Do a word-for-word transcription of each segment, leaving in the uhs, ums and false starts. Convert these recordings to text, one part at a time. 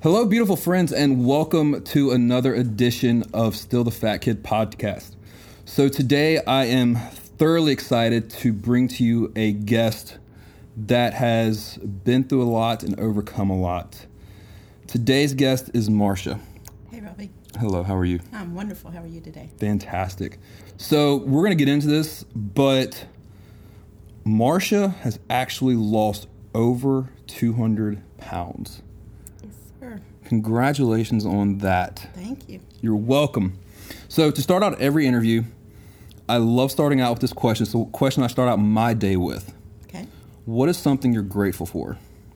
Hello, beautiful friends, and welcome to another edition of Still the Fat Kid podcast. So today I am thoroughly excited to bring to you a guest that has been through a lot and overcome a lot. Today's guest is Marsha. Hey, Robbie. Hello, how are you? I'm wonderful. How are you today? Fantastic. So we're going to get into this, but Marsha has actually lost over two hundred pounds. Yes, sir. Congratulations on that. Thank you. You're welcome. So to start out every interview, I love starting out with this question. So the question I start out my day with. Okay. What is something you're grateful for?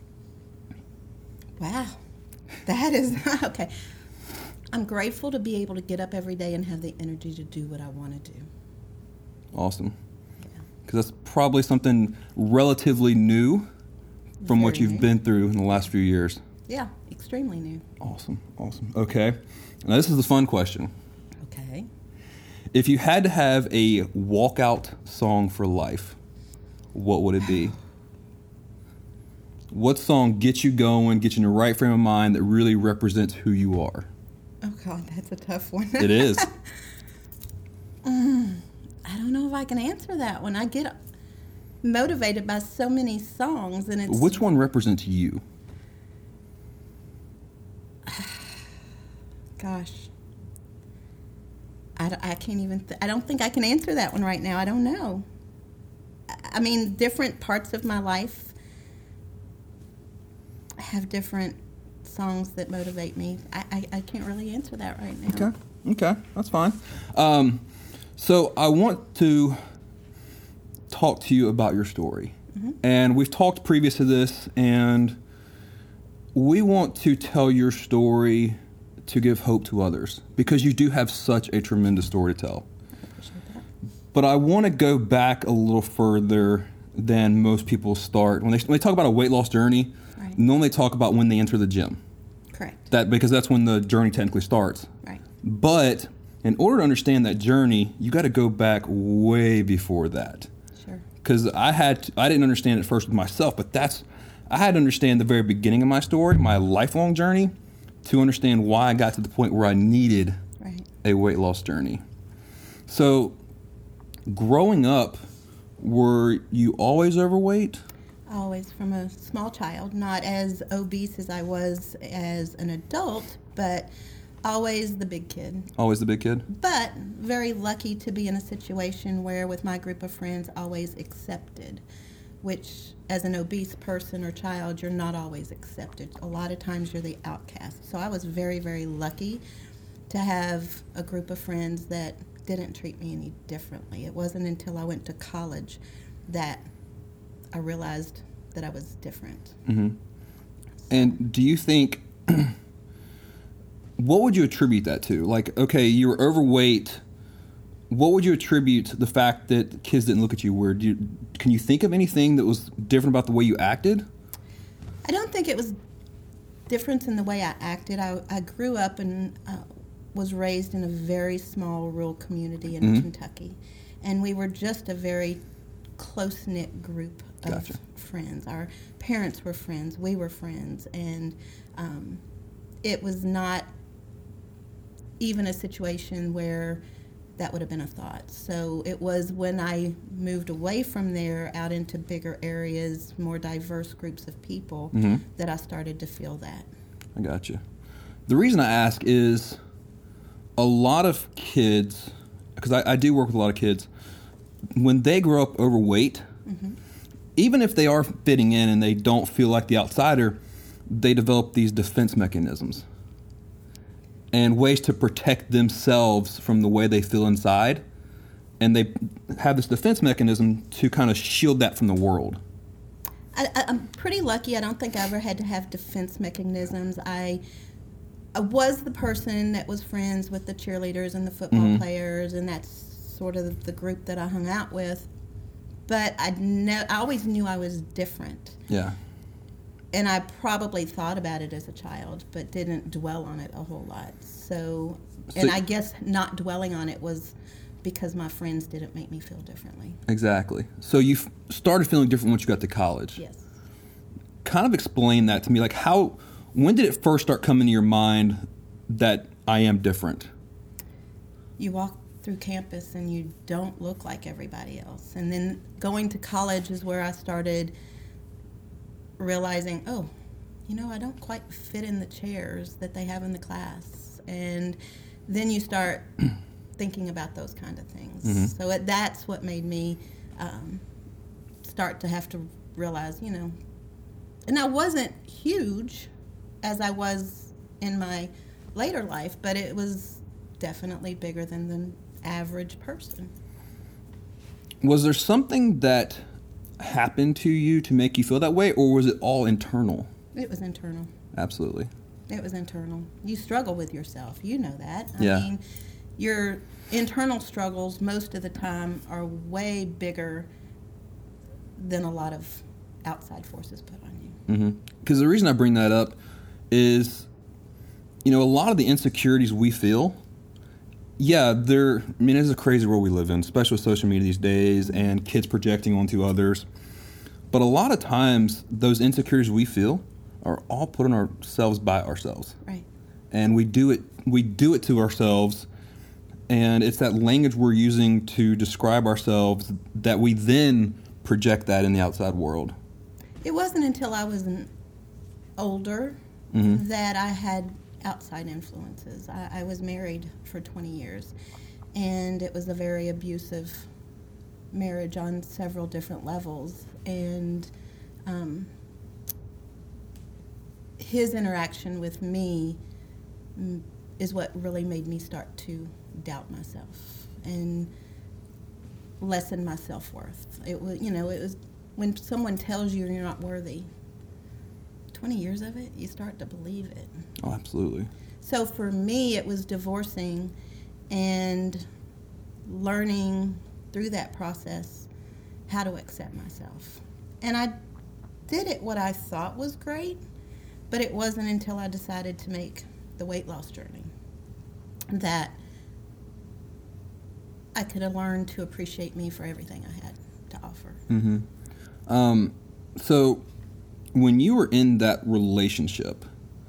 Wow. That is, okay. I'm grateful to be able to get up every day and have the energy to do what I want to do. Awesome. Yeah. Because that's probably something relatively new from Very what you've new. been through in the last few years. Yeah, extremely new. Awesome. Awesome. Okay. Now this is the fun question. Okay. If you had to have a walkout song for life, what would it be? What song gets you going, gets you in the right frame of mind that really represents who you are? Oh, God, that's a tough one. It is. mm, I don't know if I can answer that one. I get motivated by so many songs, and it's... Which one represents you? Gosh. I, d- I can't even... Th- I don't think I can answer that one right now. I don't know. I, I mean, different parts of my life have different songs that motivate me. I, I, I can't really answer that right now. Okay. Okay. That's fine. Um, so I want to talk to you about your story. Mm-hmm. And we've talked previous to this, and we want to tell your story to give hope to others because you do have such a tremendous story to tell. I appreciate that. But I want to go back a little further than most people start. When they, when they talk about a weight loss journey, Right. normally talk about when they enter the gym. Correct. That because that's when the journey technically starts. Right. But in order to understand that journey, you got to go back way before that. Sure. Because I had to, I didn't understand it first with myself, but that's I had to understand the very beginning of my story, my lifelong journey, to understand why I got to the point where I needed Right. a weight loss journey. So, growing up, were you always overweight? Always from a small child, not as obese as I was as an adult, but always the big kid. Always the big kid? But very lucky to be in a situation where with my group of friends always accepted, which as an obese person or child, you're not always accepted. A lot of times you're the outcast. So I was very, very lucky to have a group of friends that didn't treat me any differently. It wasn't until I went to college that I realized that I was different. Mm-hmm. And do you think, what would you attribute that to? Like, okay, you were overweight. What would you attribute the fact that kids didn't look at you weird? Do you, can you think of anything that was different about the way you acted? I don't think it was different in the way I acted. I, I grew up and uh, was raised in a very small rural community in Mm-hmm. Kentucky. And we were just a very close-knit group of Gotcha. friends. Our parents were friends. We were friends. And um, it was not even a situation where that would have been a thought. So it was when I moved away from there out into bigger areas, more diverse groups of people, Mm-hmm. that I started to feel that. I got you. The reason I ask is a lot of kids, because I, I do work with a lot of kids, when they grow up overweight, Mm-hmm. even if they are fitting in and they don't feel like the outsider, they develop these defense mechanisms and ways to protect themselves from the way they feel inside. And they have this defense mechanism to kind of shield that from the world. I, I, I'm pretty lucky. I don't think I ever had to have defense mechanisms. I, I was the person that was friends with the cheerleaders and the football Mm-hmm. players, and that's sort of the group that I hung out with. But I, ne- I always knew I was different. Yeah. And I probably thought about it as a child, but didn't dwell on it a whole lot. So, and So- I guess not dwelling on it was because my friends didn't make me feel differently. Exactly. So you f- started feeling different once you got to college. Yes. Kind of explain that to me. Like how, when did it first start coming to your mind that I am different? You walk through campus and you don't look like everybody else. And then going to college is where I started realizing, oh, you know, I don't quite fit in the chairs that they have in the class. And then you start thinking about those kind of things. Mm-hmm. So it, that's what made me um, start to have to realize, you know, and I wasn't huge as I was in my later life, but it was definitely bigger than the average person. Was there something that happened to you to make you feel that way, or was it all internal? It was internal. Absolutely. It was internal. You struggle with yourself. You know that. I yeah. mean, your internal struggles most of the time are way bigger than a lot of outside forces put on you. Mm-hmm. Because the reason I bring that up is, you know, a lot of the insecurities we feel, yeah, they're, I mean, it's a crazy world we live in, especially with social media these days and kids projecting onto others. But a lot of times, those insecurities we feel are all put on ourselves by ourselves. Right. And we do it, we do it to ourselves, and it's that language we're using to describe ourselves that we then project that in the outside world. It wasn't until I was an older mm-hmm. that I had outside influences. I, I was married for twenty years, and it was a very abusive marriage on several different levels. And um, his interaction with me is what really made me start to doubt myself and lessen my self-worth. It was, you know, it was when someone tells you you're not worthy, twenty years of it, you start to believe it. Oh, absolutely. So for me, it was divorcing and learning through that process how to accept myself. And I did it what I thought was great, but it wasn't until I decided to make the weight loss journey that I could have learned to appreciate me for everything I had to offer. Mm-hmm. Um, so when you were in that relationship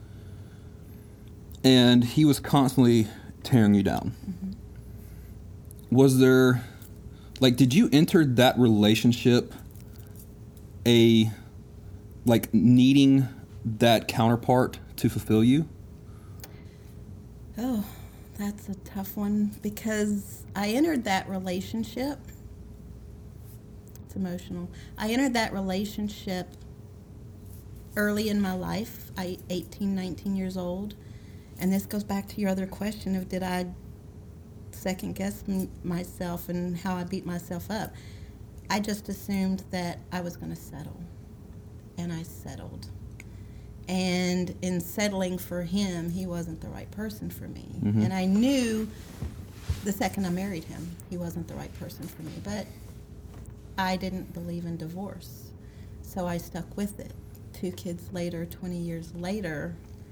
and he was constantly tearing you down, mm-hmm. was there, like, did you enter that relationship a, like, needing that counterpart to fulfill you? Oh, that's a tough one, because I entered that relationship. It's emotional. I entered that relationship early in my life. I eighteen, nineteen years old. And this goes back to your other question of did I second guess m- myself and how I beat myself up. I just assumed that I was going to settle. And I settled. And in settling for him, he wasn't the right person for me. Mm-hmm. And I knew the second I married him, he wasn't the right person for me. But I didn't believe in divorce. So I stuck with it. Two kids later, twenty years later,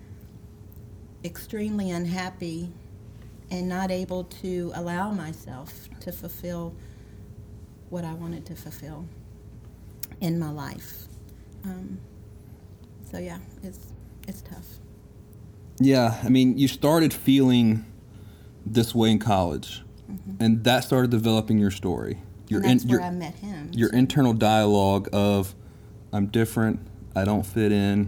extremely unhappy and not able to allow myself to fulfill what I wanted to fulfill in my life. Um, so yeah, it's it's tough. Yeah, I mean, you started feeling this way in college, mm-hmm. and that started developing your story. Your and that's in, where your, I met him. Your so. internal dialogue of, I'm different, I don't fit in.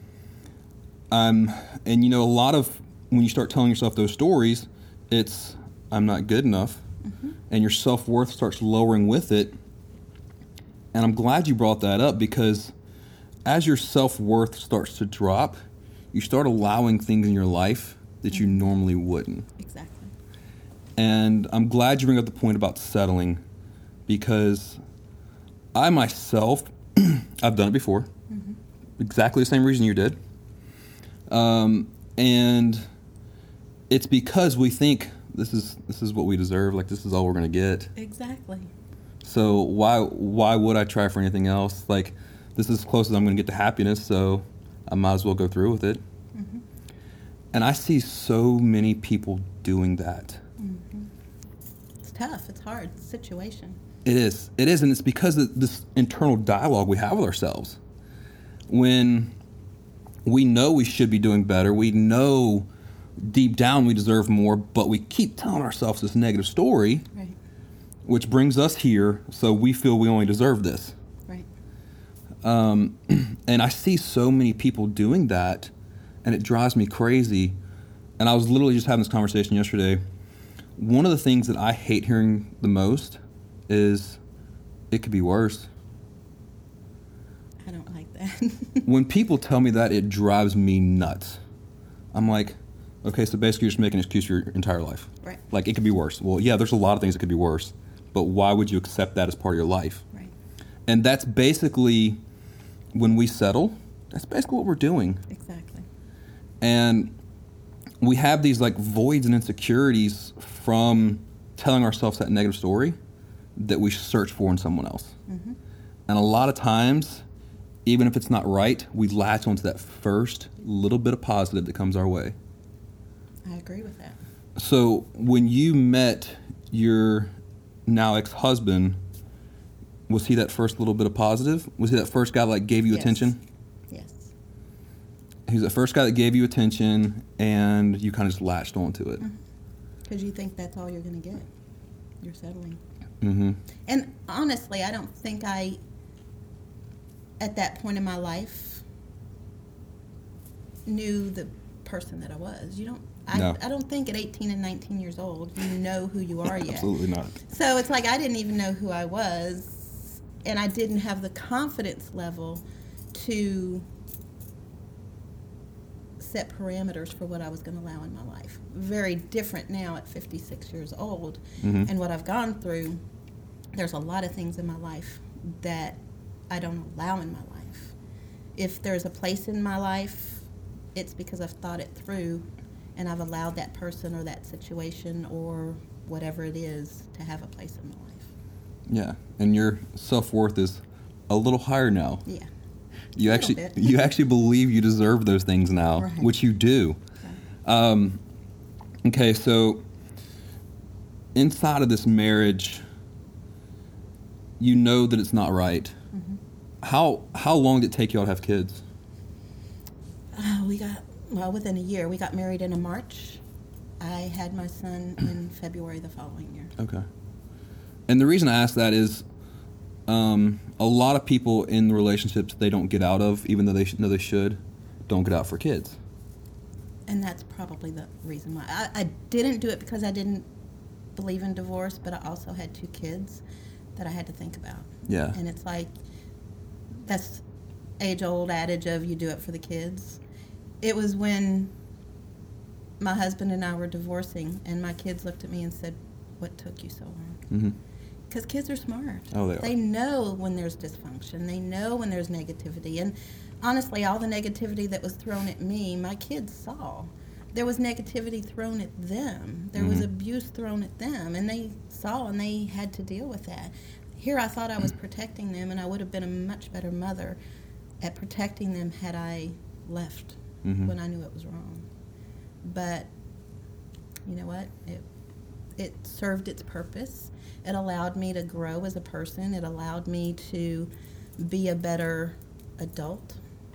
Um, and you know, a lot of, when you start telling yourself those stories, it's, I'm not good enough, mm-hmm. and your self-worth starts lowering with it. And I'm glad you brought that up, because as your self-worth starts to drop, you start allowing things in your life that mm-hmm. you normally wouldn't. Exactly. And I'm glad you bring up the point about settling, because I myself, I've done it before, mm-hmm. exactly the same reason you did. Um, and it's because we think this is this is what we deserve, like this is all we're going to get. Exactly. So why why would I try for anything else? Like, this is as close as I'm going to get to happiness, so I might as well go through with it. Mm-hmm. And I see so many people doing that. Mm-hmm. It's tough. It's hard. It's a situation. It is. It is, and it's because of this internal dialogue we have with ourselves. When we know we should be doing better. We know deep down we deserve more, but we keep telling ourselves this negative story, Right. which brings us here, so we feel we only deserve this. Right. Um, and I see so many people doing that, and it drives me crazy. And I was literally just having this conversation yesterday. One of the things that I hate hearing the most is, it could be worse. I don't like that. When people tell me that, it drives me nuts. I'm like, okay, so basically you're just making an excuse for your entire life. Right. Like, it could be worse. Well, yeah, there's a lot of things that could be worse, but why would you accept that as part of your life? Right. And that's basically, when we settle, that's basically what we're doing. Exactly. And we have these like voids and insecurities from telling ourselves that negative story that we search for in someone else. Mm-hmm. And a lot of times, even if it's not right, we latch onto that first little bit of positive that comes our way. I agree with that. So when you met your now ex-husband, was he that first little bit of positive? Was he that first guy that like gave you Yes. attention? Yes. He was the first guy that gave you attention, and you kind of just latched onto it. Because you think that's all you're going to get. You're settling. Mm-hmm. And honestly, I don't think I, at that point in my life, knew the person that I was. You don't. I, No. I don't think at eighteen and nineteen years old you know who you are yet. Absolutely not. So it's like I didn't even know who I was, and I didn't have the confidence level to set parameters for what I was going to allow in my life. Very different now at fifty-six years old, Mm-hmm. and what I've gone through. There's a lot of things in my life that I don't allow in my life. If there's a place in my life, it's because I've thought it through, and I've allowed that person or that situation or whatever it is to have a place in my life. Yeah, and your self-worth is a little higher now. Yeah. You A little actually bit. you actually believe you deserve those things now, Right. which you do. Um, okay, so inside of this marriage, you know that it's not right. Mm-hmm. How how long did it take y'all to have kids? Oh, we got, well, within a year. We got married in a March. I had my son in February the following year. Okay. And the reason I ask that is um, a lot of people in the relationships they don't get out of, even though they sh- know they should, don't get out for kids. And that's probably the reason why. I, I didn't do it because I didn't believe in divorce, but I also had two kids that I had to think about. Yeah. And it's like, that's age-old adage of you do it for the kids. It was when my husband and I were divorcing, and my kids looked at me and said, "What took you so long?" Mm-hmm. Because kids are smart. Oh, they are. They know when there's dysfunction. They know when there's negativity. And honestly, all the negativity that was thrown at me, my kids saw. There was negativity thrown at them. There was Mhm. abuse thrown at them. And they saw and they had to deal with that. Here I thought I was protecting them, and I would have been a much better mother at protecting them had I left Mhm. when I knew it was wrong. But you know what? It it served its purpose. It allowed me to grow as a person. It allowed me to be a better adult.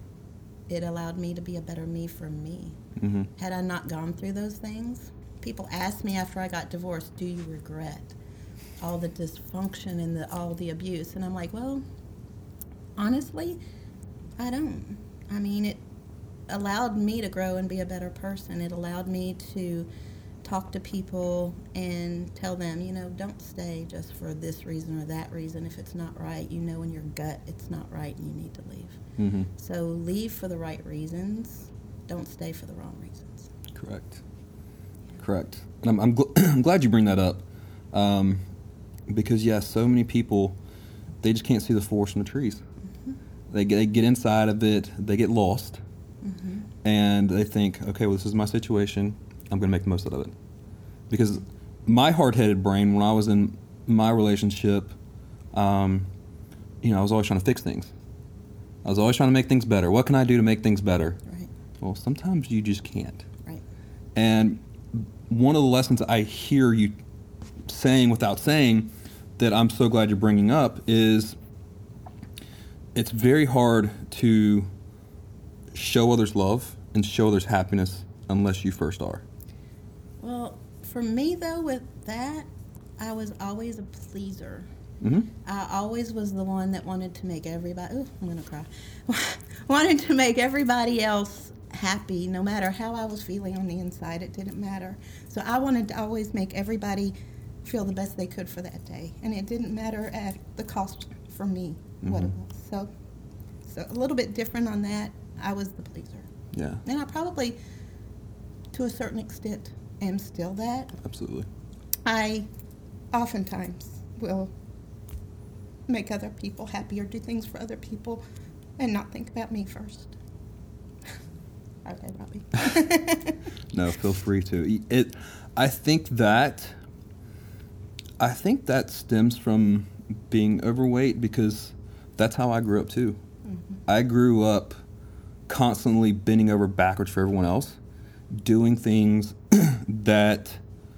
It allowed me to be a better me for me. Mm-hmm. Had I not gone through those things, people asked me after I got divorced, "Do you regret all the dysfunction and the, all the abuse?" And I'm like, well, honestly, I don't. I mean, it allowed me to grow and be a better person. It allowed me to talk to people and tell them, you know, don't stay just for this reason or that reason. If it's not right, you know in your gut it's not right and you need to leave. Mm-hmm. So leave for the right reasons. Don't stay for the wrong reasons. Correct. Correct. And I'm I'm, gl- I'm glad you bring that up, um, because yeah, so many people, they just can't see the forest from the trees. Mm-hmm. They get, they get inside of it, they get lost, Mm-hmm. and they think, okay, well, this is my situation. I'm going to make the most out of it. Because my hard-headed brain, when I was in my relationship, um, you know, I was always trying to fix things. I was always trying to make things better. What can I do to make things better? Right, Well, sometimes you just can't. right. And one of the lessons I hear you saying without saying that I'm so glad you're bringing up is it's very hard to show others love and show others happiness unless you first are? Well, for me, though, with that, I was always a pleaser. Mm-hmm. I always was the one that wanted to make everybody, ooh, I'm going to cry, wanted to make everybody else happy, no matter how I was feeling on the inside. It didn't matter. So I wanted to always make everybody feel the best they could for that day. And it didn't matter at the cost for me, mm-hmm. what it was. So, so a little bit different on that. I was the pleaser. Yeah. And I probably, to a certain extent, am still that. Absolutely. I oftentimes will make other people happy or do things for other people and not think about me first. Okay, Robbie. No, feel free to. It. I think that. I think that stems from being overweight because that's how I grew up too. Mm-hmm. I grew up constantly bending over backwards for everyone else, doing things that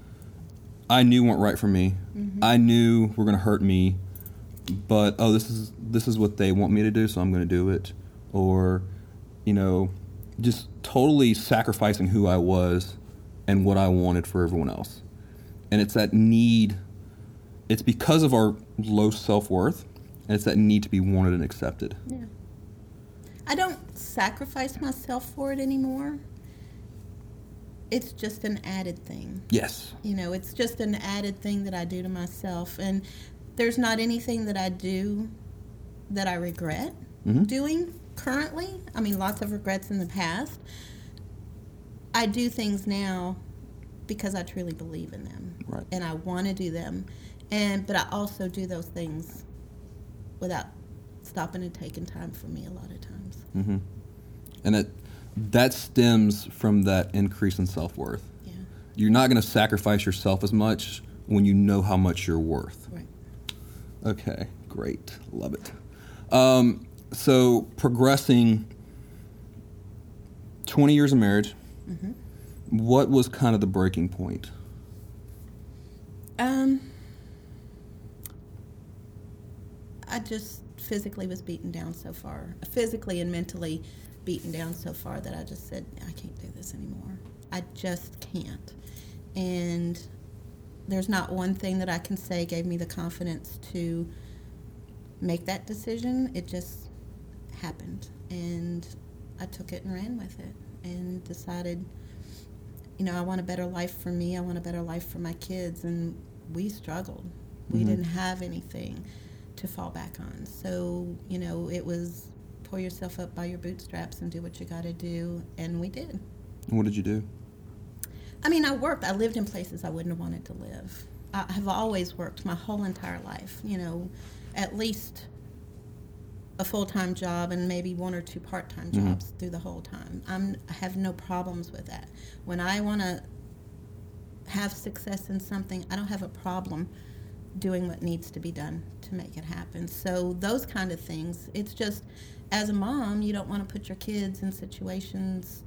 I knew weren't right for me. Mm-hmm. I knew were going to hurt me, but oh, this is this is what they want me to do, so I'm going to do it. Or, you know, just totally sacrificing who I was and what I wanted for everyone else. And it's that need. It's because of our low self-worth, and it's that need to be wanted and accepted. Yeah. I don't sacrifice myself for it anymore. It's just an added thing. Yes. You know, it's just an added thing that I do to myself. And there's not anything that I do that I regret mm-hmm. doing currently. I mean, lots of regrets in the past. I do things now because I truly believe in them. Right. And I want to do them. And but I also do those things without stopping and taking time for me a lot of times. Mm-hmm. And it, that stems from that increase in self-worth. Yeah. You're not going to sacrifice yourself as much when you know how much you're worth. Right. Okay, great. Love it. Um, so progressing twenty years of marriage, mm-hmm. what was kind of the breaking point? Um, I just physically was beaten down so far, physically and mentally beaten down so far that I just said, I can't do this anymore. I just can't. And there's not one thing that I can say gave me the confidence to make that decision. It just happened. And I took it and ran with it and decided, you know, I want a better life for me. I want a better life for my kids. And we struggled. We mm-hmm. didn't have anything to fall back on. So, you know, it was pull yourself up by your bootstraps and do what you got to do. And we did. And what did you do? I mean, I worked. I lived in places I wouldn't have wanted to live. I have always worked my whole entire life, you know, at least a full-time job and maybe one or two part-time jobs mm-hmm. through the whole time. I'm, I have no problems with that. When I want to have success in something, I don't have a problem doing what needs to be done to make it happen. So those kind of things, it's just, as a mom, you don't want to put your kids in situations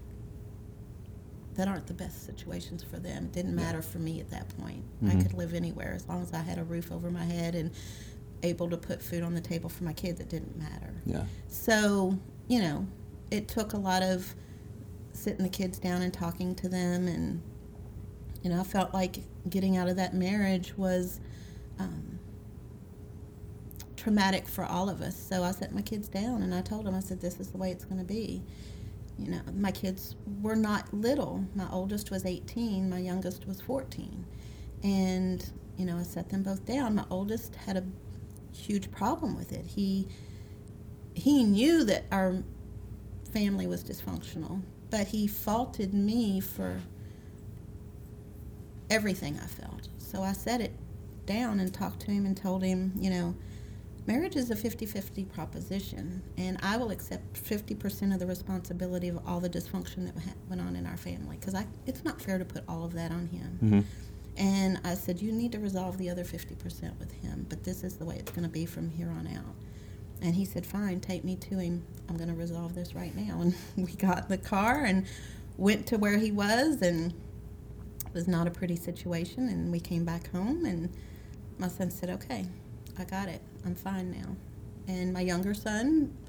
that aren't the best situations for them. It didn't matter for me at that point. Mm-hmm. I could live anywhere as long as I had a roof over my head and able to put food on the table for my kids. It didn't matter. Yeah. So, you know, it took a lot of sitting the kids down and talking to them, and, you know, I felt like getting out of that marriage was um, traumatic for all of us. So I set my kids down and I told them, I said, this is the way it's going to be. You know, my kids were not little. My oldest was eighteen, my youngest was fourteen. And, you know, I set them both down. My oldest had a huge problem with it. He he knew that our family was dysfunctional, but he faulted me for everything I felt. So I set it down and talked to him and told him, you know, marriage is a fifty-fifty proposition, and I will accept fifty percent of the responsibility of all the dysfunction that went on in our family, because I it's not fair to put all of that on him. Mm-hmm. And I said, you need to resolve the other fifty percent with him, but this is the way it's going to be from here on out. And he said, fine, take me to him. I'm going to resolve this right now. And we got in the car and went to where he was, and it was not a pretty situation. And we came back home, and my son said, okay, I got it. I'm fine now. And my younger son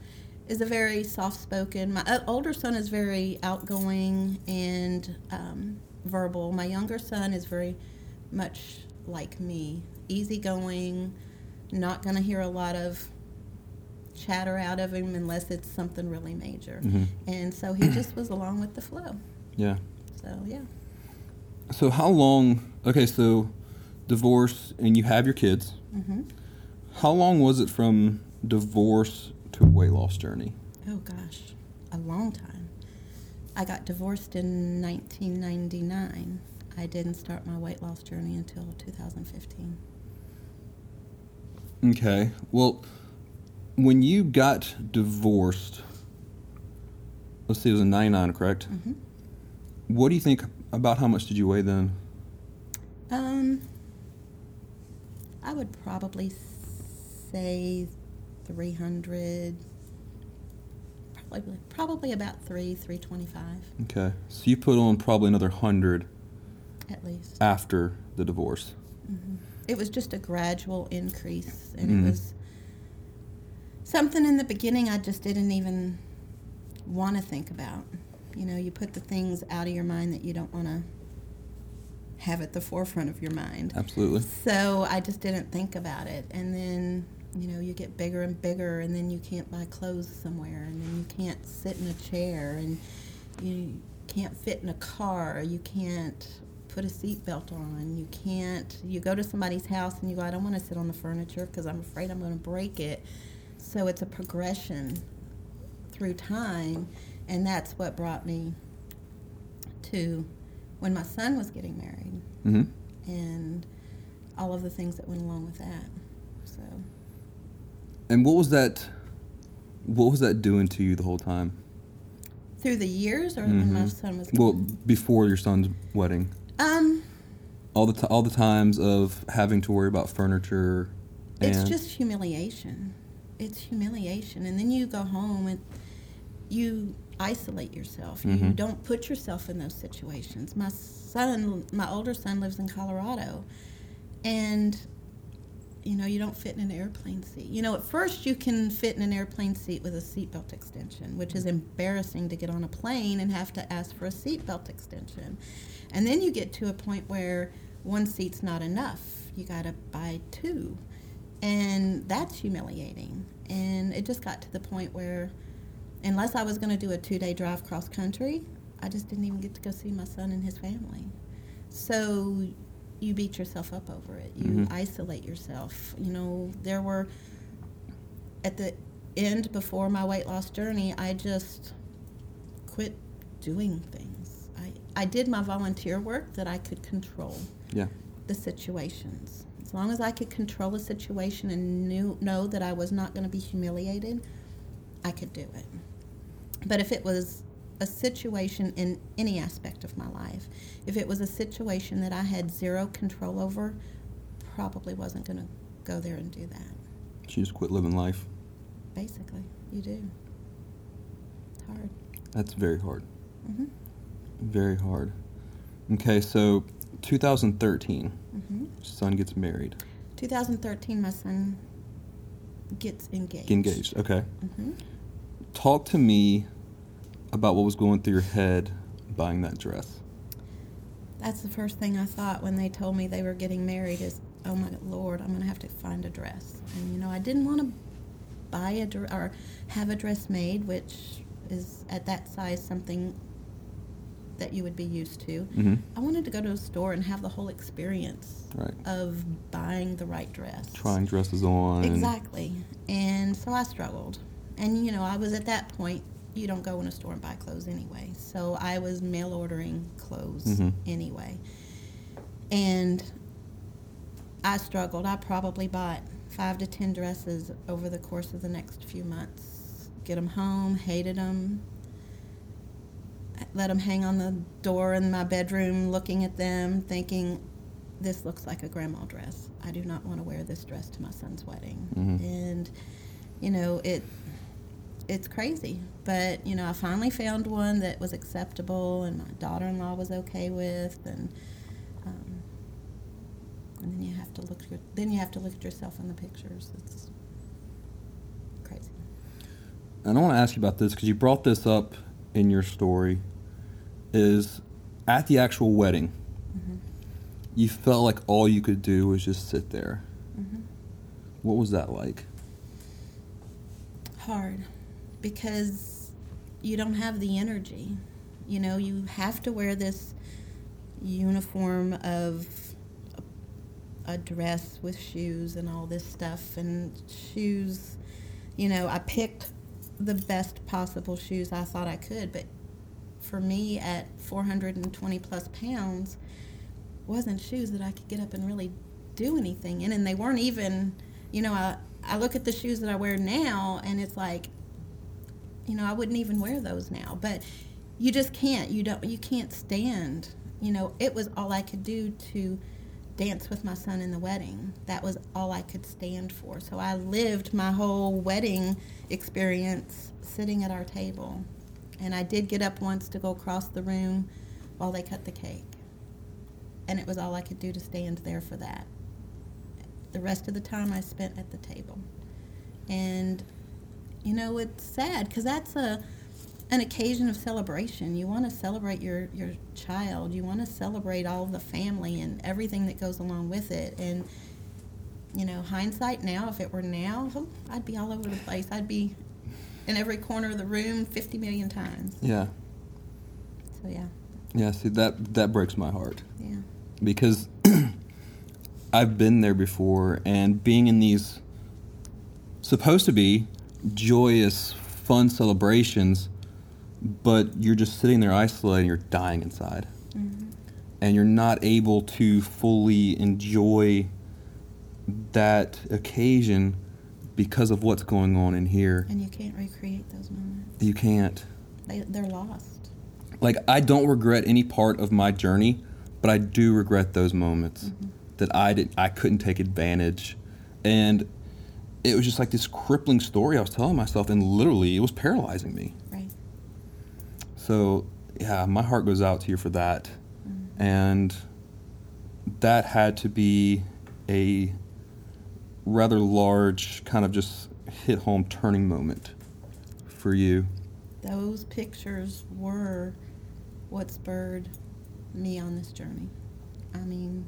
is a very soft-spoken. My uh, older son is very outgoing and um, verbal. My younger son is very much like me, easygoing, not going to hear a lot of chatter out of him unless it's something really major. Mm-hmm. And so he just was along with the flow. Yeah. So, yeah. So how long, okay, so divorce and you have your kids. Mm-hmm. How long was it from divorce to weight loss journey? Oh, gosh, a long time. I got divorced in nineteen ninety-nine. I didn't start my weight loss journey until two thousand fifteen. Okay. Well, when you got divorced, let's see, it was in ninety-nine, correct? Mm-hmm. What do you think about how much did you weigh then? Um, I would probably say three hundred, probably, probably about three, three twenty-five Okay. So you put on probably another one hundred at least. after the divorce. Mm-hmm. It was just a gradual increase, and Mm-hmm. it was something in the beginning I just didn't even want to think about. You know, you put the things out of your mind that you don't want to have at the forefront of your mind. Absolutely. So I just didn't think about it. And then, you know, you get bigger and bigger, and then you can't buy clothes somewhere, and then you can't sit in a chair, and you can't fit in a car, you can't put a seatbelt on, you can't, you go to somebody's house and you go, I don't want to sit on the furniture because I'm afraid I'm going to break it. So it's a progression through time, and that's what brought me to when my son was getting married, Mm-hmm. and all of the things that went along with that. So And what was that, what was that doing to you the whole time? through the years, or Mm-hmm. when my son was Well, before your son's wedding. um All the t- all the times of having to worry about furniture. it's and just humiliation. It's humiliation, and then you go home and you isolate yourself. You Mhm. don't put yourself in those situations. My son, my older son, lives in Colorado, and you know, you don't fit in an airplane seat. You know, at first you can fit in an airplane seat with a seatbelt extension, which is embarrassing to get on a plane and have to ask for a seatbelt extension. And then you get to a point where one seat's not enough. You got to buy two. And that's humiliating. And it just got to the point where, unless I was going to do a two-day drive cross country, I just didn't even get to go see my son and his family. So you beat yourself up over it. You Mhm. isolate yourself. You know, there were, at the end before my weight loss journey, I just quit doing things. I, I did my volunteer work that I could control Yeah. the situations. As long as I could control a situation and knew, know that I was not going to be humiliated, I could do it. But if it was a situation in any aspect of my life, if it was a situation that I had zero control over, probably wasn't going to go there and do that. She just quit living life. Basically, you do. It's hard. That's very hard. Mm-hmm. Very hard. Okay, so two thousand thirteen, Mm-hmm. son gets married. two thousand thirteen, my son gets engaged. Engaged, okay. Mm-hmm. Talk to me about what was going through your head buying that dress. That's the first thing I thought when they told me they were getting married is, oh my Lord, I'm going to have to find a dress. And, you know, I didn't want to buy a dress or have a dress made, which is at that size something that you would be used to. Mm-hmm. I wanted to go to a store and have the whole experience Right. of buying the right dress. Trying dresses on. Exactly. And so I struggled. And, you know, I was at that point, you don't go in a store and buy clothes anyway. So I was mail ordering clothes Mhm. anyway. And I struggled. I probably bought five to ten dresses over the course of the next few months. Get them home, hated them, let them hang on the door in my bedroom, looking at them, thinking, this looks like a grandma dress. I do not want to wear this dress to my son's wedding. Mhm. And, you know, it it's crazy. But, you know, I finally found one that was acceptable and my daughter-in-law was okay with. And um, and then you have to look at, then you have to look at yourself in the pictures. It's crazy. and I want to ask you about this because you brought this up in your story, is at the actual wedding, mm-hmm. you felt like all you could do was just sit there. Mm-hmm. What was that like? Hard, because you don't have the energy. You know, you have to wear this uniform of a, a dress with shoes and all this stuff, and shoes, you know, I picked the best possible shoes I thought I could, but for me at four hundred twenty plus pounds, wasn't shoes that I could get up and really do anything in, and they weren't even, you know, I, I look at the shoes that I wear now, and it's like, you know, I wouldn't even wear those now, but you just can't, you don't, you can't stand, you know, it was all I could do to dance with my son in the wedding. That was all I could stand for. So I lived my whole wedding experience sitting at our table. And I did get up once to go across the room while they cut the cake. And it was all I could do to stand there for that. The rest of the time I spent at the table. And, you know, it's sad because that's a an occasion of celebration. You want to celebrate your, your child. You want to celebrate all of the family and everything that goes along with it. And, you know, hindsight now, if it were now, oh, I'd be all over the place. I'd be in every corner of the room fifty million times. Yeah. So, yeah. Yeah, see, that, that breaks my heart. Yeah. Because I've been there before, and being in these supposed to be joyous, fun celebrations, but you're just sitting there isolated, you're dying inside. Mm-hmm. And you're not able to fully enjoy that occasion because of what's going on in here. And you can't recreate those moments. You can't. They, they're lost. Like, I don't regret any part of my journey, but I do regret those moments mm-hmm. that I did I couldn't take advantage. And it was just like this crippling story I was telling myself, and literally it was paralyzing me. Right. So, yeah, my heart goes out to you for that. Mm-hmm. And that had to be a rather large, kind of just hit home turning moment for you. Those pictures were what spurred me on this journey. I mean,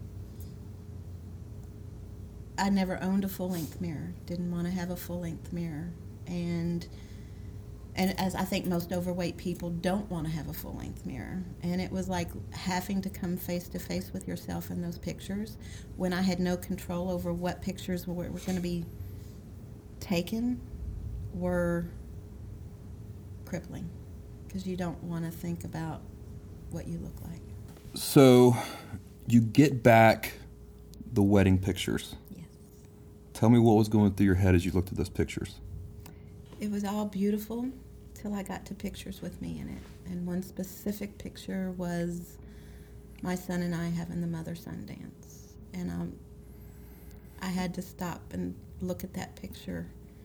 I never owned a full-length mirror, didn't want to have a full-length mirror. And and as I think most overweight people don't want to have a full-length mirror. And it was like having to come face-to-face with yourself in those pictures when I had no control over what pictures were, were going to be taken were crippling, because you don't want to think about what you look like. So you get back the wedding pictures. Yes. Tell me what was going through your head as you looked at those pictures. It was all beautiful till I got to pictures with me in it. And one specific picture was my son and I having the mother-son dance. And um, I had to stop and look at that picture.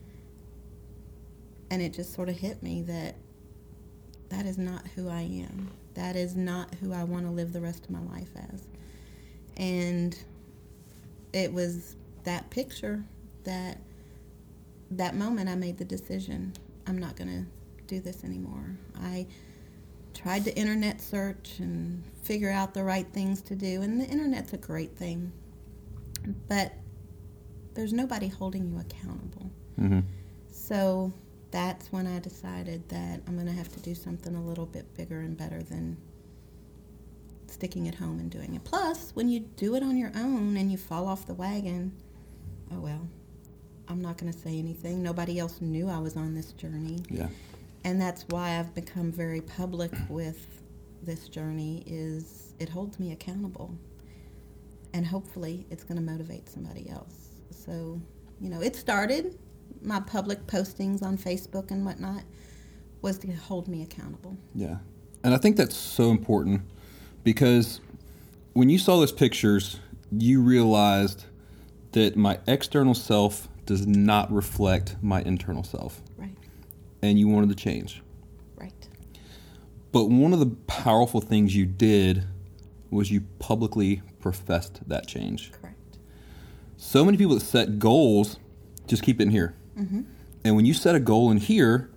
And it just sort of hit me that that is not who I am. That is not who I want to live the rest of my life as. And it was that picture, that that moment I made the decision, I'm not going to do this anymore. I tried to internet search and figure out the right things to do, and the internet's a great thing, but there's nobody holding you accountable. Mm-hmm. So that's when I decided that I'm going to have to do something a little bit bigger and better than sticking at home and doing it. Plus, when you do it on your own and you fall off the wagon, oh well, I'm not going to say anything. Nobody else knew I was on this journey. Yeah. And that's why I've become very public with this journey, is it holds me accountable. And hopefully it's going to motivate somebody else. So, you know, it started, my public postings on Facebook and whatnot was to hold me accountable. Yeah. And I think that's so important, because when you saw those pictures, you realized that my external self does not reflect my internal self. Right. And you wanted to change. Right. But one of the powerful things you did was you publicly professed that change. Correct. So many people that set goals just keep it in here. Mm-hmm. And when you set a goal in here,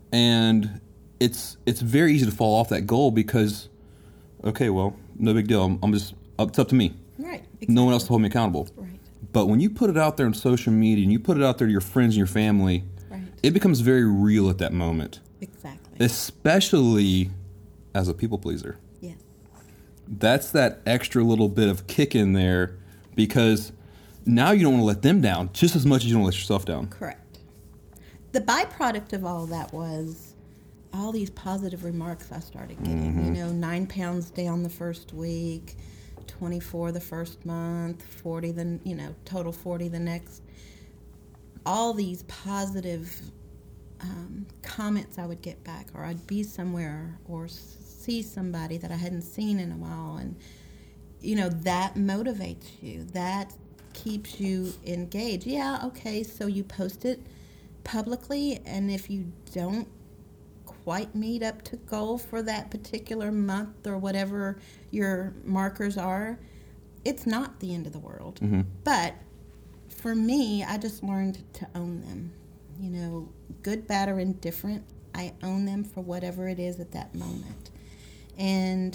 And it's it's very easy to fall off that goal because, okay, well, no big deal. I'm, I'm just, it's up to me. Right. Exactly. No one else to hold me accountable. Right. But when you put it out there on social media and you put it out there to your friends and your family, Right. it becomes very real at that moment. Exactly. Especially as a people pleaser. Yes. That's that extra little bit of kick in there because now you don't want to let them down just as much as you don't let yourself down. Correct. The byproduct of all of that was all these positive remarks I started getting. Mm-hmm. You know, nine pounds down the first week, twenty-four the first month, forty the, you know, total forty the next. All these positive um, comments I would get back, or I'd be somewhere or see somebody that I hadn't seen in a while, and you know, that motivates you. That keeps you engaged. Yeah, okay, so you post it publicly, and if you don't quite meet up to goal for that particular month or whatever your markers are, it's not the end of the world. Mm-hmm. But for me, I just learned to own them. You know, good, bad, or indifferent, I own them for whatever it is at that moment. And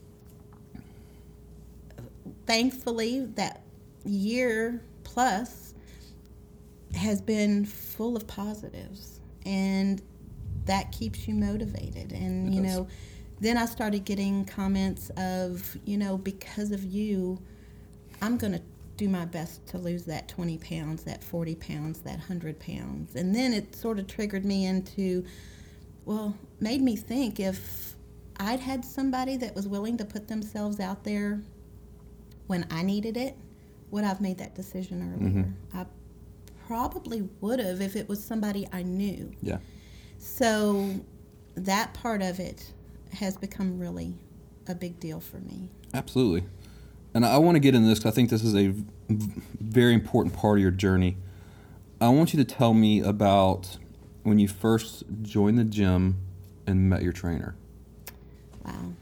thankfully, that year plus has been full of positives, and that keeps you motivated. And, It you does. know, then I started getting comments of, you know, because of you, I'm going to do my best to lose that twenty pounds, that forty pounds, that one hundred pounds. And then it sort of triggered me into, well, made me think if I'd had somebody that was willing to put themselves out there when I needed it, would I have made that decision earlier? Mm-hmm. I probably would have if it was somebody I knew. Yeah. So that part of it has become really a big deal for me. Absolutely. And I want to get into this because I think this is a v- very important part of your journey. I want you to tell me about when you first joined the gym and met your trainer. Wow.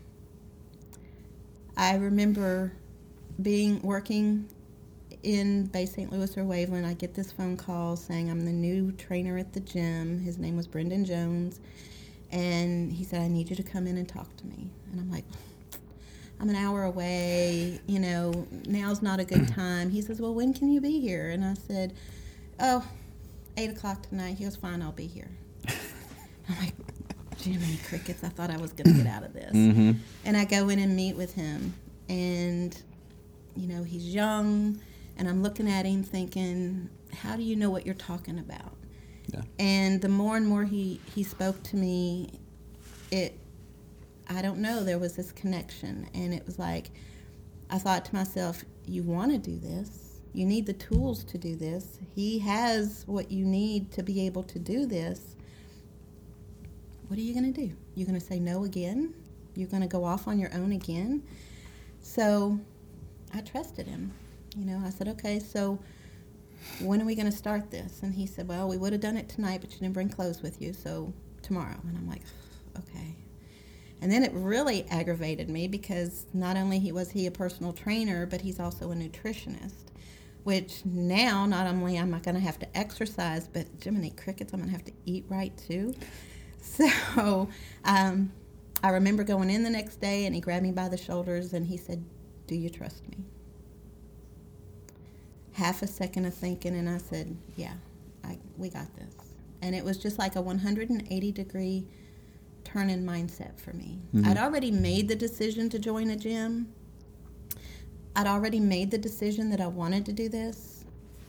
I remember being working in Bay Saint Louis or Waveland. I get this phone call saying I'm the new trainer at the gym. His name was Brendan Jones. And he said, I need you to come in and talk to me. And I'm like, I'm an hour away, you know, now's not a good time. He says, well, when can you be here? And I said, oh, eight o'clock tonight. He goes, fine, I'll be here. I'm like, Jiminy Crickets, I thought I was going to get out of this. Mm-hmm. And I go in and meet with him. And, you know, he's young. And I'm looking at him thinking, how do you know what you're talking about? Yeah. And the more and more he, he spoke to me, it, I don't know, there was this connection. And it was like, I thought to myself, you want to do this. You need the tools to do this. He has what you need to be able to do this. What are you going to do? You're going to say no again? You're going to go off on your own again? So I trusted him. You know, I said, okay, so when are we going to start this? And he said, well, we would have done it tonight, but you didn't bring clothes with you, so tomorrow. And I'm like, okay. And then it really aggravated me because not only he was he a personal trainer, but he's also a nutritionist, which now not only am I going to have to exercise, but Jiminy Crickets, I'm going to have to eat right too. So um, I remember going in the next day, and he grabbed me by the shoulders, and he said, do you trust me? Half a second of thinking, and I said, yeah, I, we got this. And it was just like a one hundred eighty degree turn in mindset for me. Mm-hmm. I'd already made the decision to join a gym. I'd already made the decision that I wanted to do this.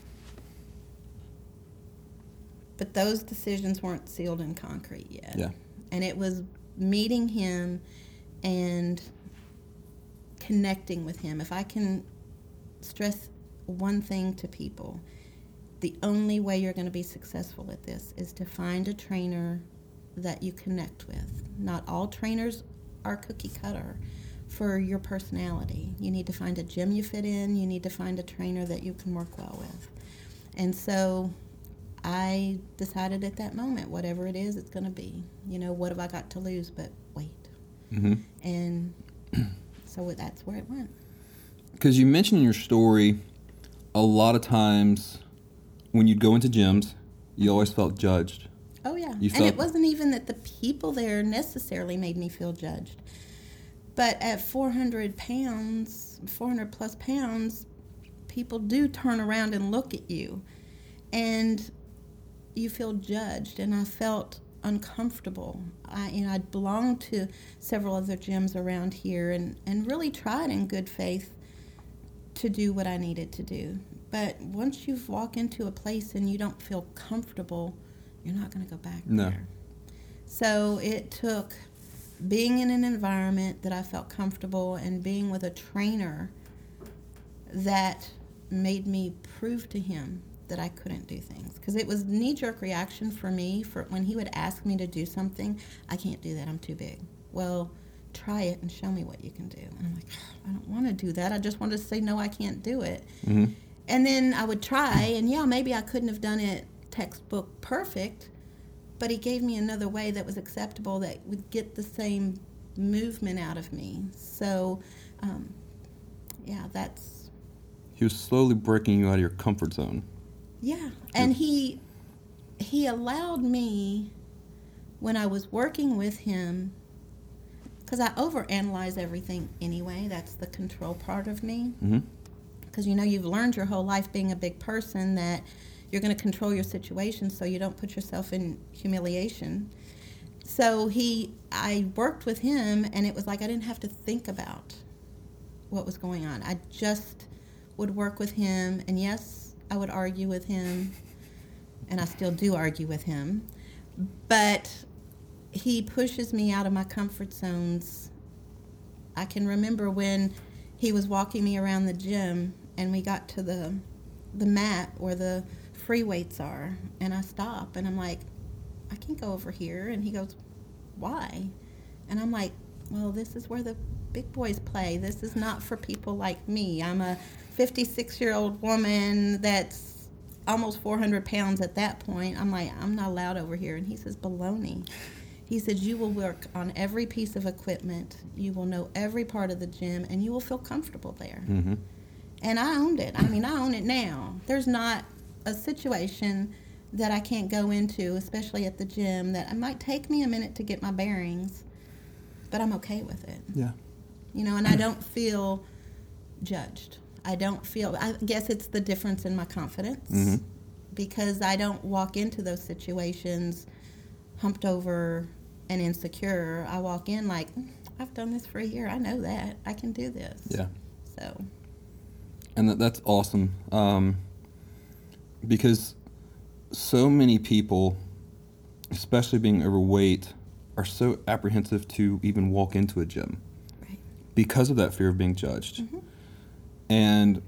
But those decisions weren't sealed in concrete yet. Yeah. And it was meeting him and connecting with him. If I can stress one thing to people, the only way you're going to be successful at this is to find a trainer that you connect with. Not all trainers are cookie cutter for your personality. You need to find a gym you fit in. You need to find a trainer that you can work well with. And so I decided at that moment, whatever it is, it's going to be. You know, what have I got to lose but wait? Mm-hmm. And so that's where it went. Because you mentioned in your story, a lot of times when you'd go into gyms, you always felt judged. Oh, yeah. Yeah, You and felt- it wasn't even that the people there necessarily made me feel judged. But at four hundred pounds, four hundred plus pounds, people do turn around and look at you. And you feel judged, and I felt uncomfortable. I, you know, I'd belonged to several other gyms around here and, and really tried in good faith to do what I needed to do. But once you walk into a place and you don't feel comfortable, you're not going to go back No. there. So it took being in an environment that I felt comfortable and being with a trainer that made me prove to him that I couldn't do things. Because it was knee-jerk reaction for me. For when he would ask me to do something, I can't do that, I'm too big. Well, try it and show me what you can do. And I'm like, I don't want to do that. I just want to say, no, I can't do it. Mm-hmm. And then I would try, and yeah, maybe I couldn't have done it textbook perfect, but he gave me another way that was acceptable that would get the same movement out of me. So, um, yeah, that's... He was slowly breaking you out of your comfort zone. Yeah, and he he allowed me, when I was working with him, because I overanalyze everything anyway. That's the control part of me. Mm-hmm. Because, you know, you've learned your whole life being a big person that you're going to control your situation so you don't put yourself in humiliation. So he, I worked with him, and it was like I didn't have to think about what was going on. I just would work with him, and yes, I would argue with him, and I still do argue with him, but he pushes me out of my comfort zones. I can remember when he was walking me around the gym, and we got to the the mat where the free weights are, and I stop, and I'm like, I can't go over here, and he goes, why? And I'm like, well, this is where the big boys play. This is not for people like me. I'm a fifty-six-year-old woman that's almost four hundred pounds at that point. I'm like, I'm not allowed over here. And he says, baloney. He said, you will work on every piece of equipment. You will know every part of the gym, and you will feel comfortable there. Mm-hmm. And I owned it. I mean, I own it now. There's not a situation that I can't go into, especially at the gym, that it might take me a minute to get my bearings, but I'm okay with it. Yeah. You know, and I don't feel judged. I don't feel, I guess it's the difference in my confidence, Mm-hmm. because I don't walk into those situations humped over and insecure. I walk in like, I've done this for a year. I know that. I can do this. Yeah. So. And that, that's awesome. Um, because so many people, especially being overweight, are so apprehensive to even walk into a gym. Right. Because of that fear of being judged. Mm-hmm. And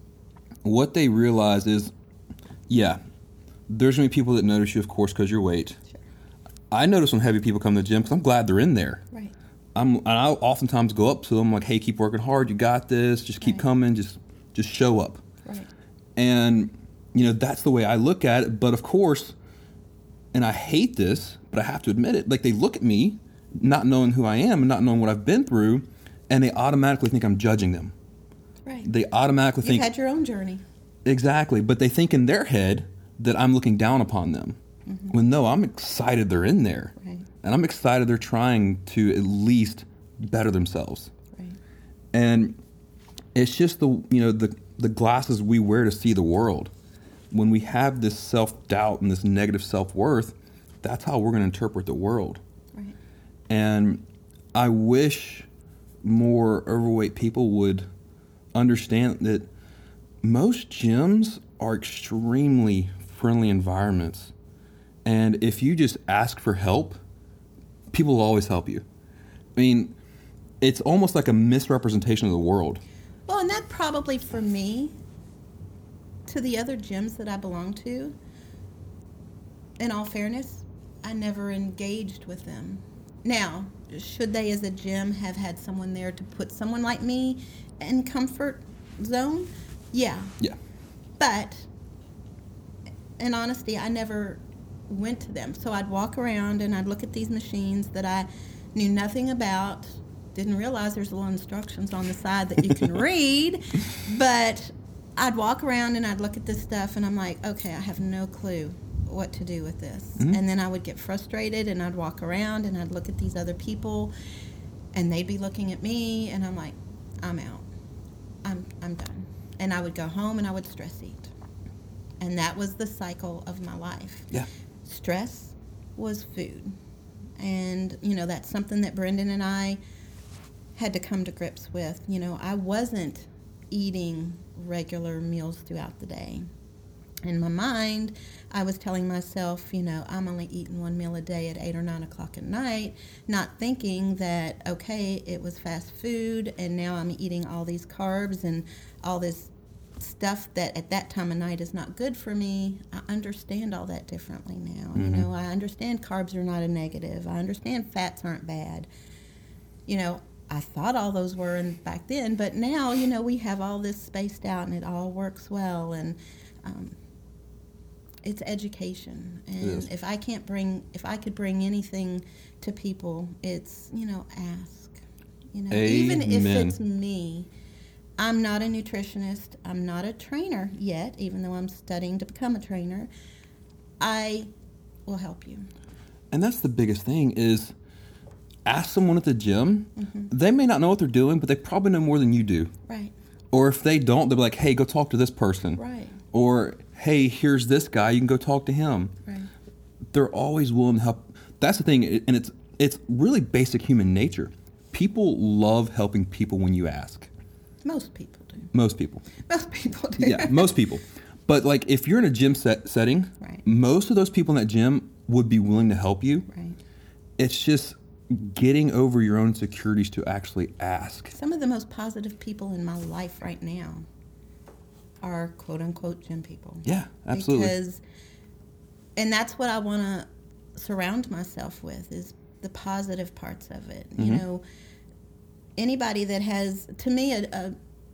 what they realize is, yeah, there's going to be people that notice you, of course, because your weight. Sure. I notice when heavy people come to the gym because I'm glad they're in there. Right. I'm, and I'll oftentimes go up to them like, hey, keep working hard. You got this. Just keep Right. coming. Just just show up. Right. And, you know, that's the way I look at it. But, of course, and I hate this, but I have to admit it, like they look at me not knowing who I am and not knowing what I've been through, and they automatically think I'm judging them. Right. They automatically You've think... had your own journey. Exactly. But they think in their head that I'm looking down upon them. Mm-hmm. When no, I'm excited they're in there. Right. And I'm excited they're trying to at least better themselves. Right. And it's just the, you know, the, the glasses we wear to see the world. When we have this self-doubt and this negative self-worth, that's how we're going to interpret the world. Right. And I wish more overweight people would understand that most gyms are extremely friendly environments. And if you just ask for help, people will always help you. I mean, it's almost like a misrepresentation of the world. Well, and that probably for me, to the other gyms that I belong to, in all fairness, I never engaged with them. Now, should they as a gym have had someone there to put someone like me in comfort zone? Yeah. Yeah. But in honesty, I never went to them. So I'd walk around and I'd look at these machines that I knew nothing about, didn't realize there's little instructions on the side that you can read, but I'd walk around and I'd look at this stuff and I'm like, okay, I have no clue what to do with this. Mm-hmm. And then I would get frustrated, and I'd walk around and I'd look at these other people, and they'd be looking at me, and I'm like, I'm out. I'm I'm done. And I would go home and I would stress eat. And that was the cycle of my life. Yeah. Stress was food. And, you know, that's something that Brendan and I had to come to grips with. You know, I wasn't eating regular meals throughout the day. In my mind, I was telling myself, you know, I'm only eating one meal a day at eight or nine o'clock at night, not thinking that, okay, it was fast food, and now I'm eating all these carbs and all this stuff that at that time of night is not good for me. I understand all that differently now. Mm-hmm. You know, I understand carbs are not a negative. I understand fats aren't bad. You know, I thought all those were in, back then, but now, you know, we have all this spaced out and it all works well, and um, it's education. And yes. if I can't bring, if I could bring anything to people, it's, you know, ask. You know, Amen. Even if it's me. I'm not a nutritionist. I'm not a trainer yet, even though I'm studying to become a trainer. I will help you. And that's the biggest thing is ask someone at the gym. Mm-hmm. They may not know what they're doing, but they probably know more than you do. Right. Or if they don't, they'll be like, hey, go talk to this person. Right. Or, hey, here's this guy. You can go talk to him. Right. They're always willing to help. That's the thing. And it's it's really basic human nature. People love helping people when you ask. Most people do. Most people. Most people do. Yeah, most people. But like if you're in a gym set setting, right. most of those people in that gym would be willing to help you. Right. It's just getting over your own insecurities to actually ask. Some of the most positive people in my life right now are quote unquote gym people. Yeah, absolutely. Because, and that's what I want to surround myself with is the positive parts of it. Mm-hmm. You know, anybody that has, to me, a, a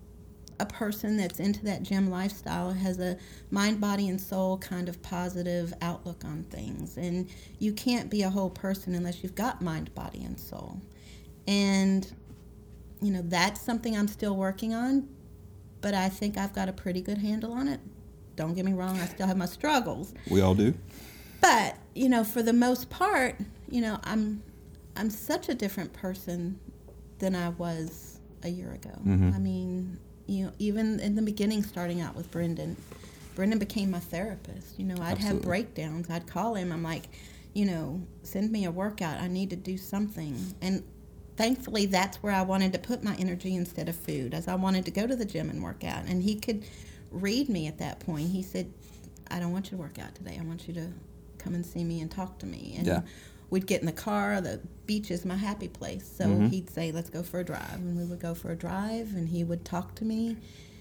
a person that's into that gym lifestyle has a mind, body, and soul kind of positive outlook on things. And you can't be a whole person unless you've got mind, body, and soul. And, you know, that's something I'm still working on, but I think I've got a pretty good handle on it. Don't get me wrong, I still have my struggles. We all do. But, you know, for the most part, you know, I'm I'm such a different person than I was a year ago. Mm-hmm. I mean, you know, even in the beginning, starting out with Brendan, Brendan became my therapist. You know, I'd Absolutely. have breakdowns. I'd call him. I'm like, you know, send me a workout. I need to do something. And thankfully, that's where I wanted to put my energy instead of food, as I wanted to go to the gym and work out. And he could read me at that point. He said, I don't want you to work out today. I want you to come and see me and talk to me. And yeah. we'd get in the car. The beach is my happy place. So mm-hmm. he'd say, let's go for a drive. And we would go for a drive, and he would talk to me.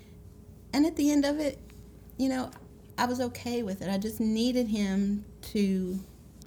And at the end of it, you know, I was okay with it. I just needed him to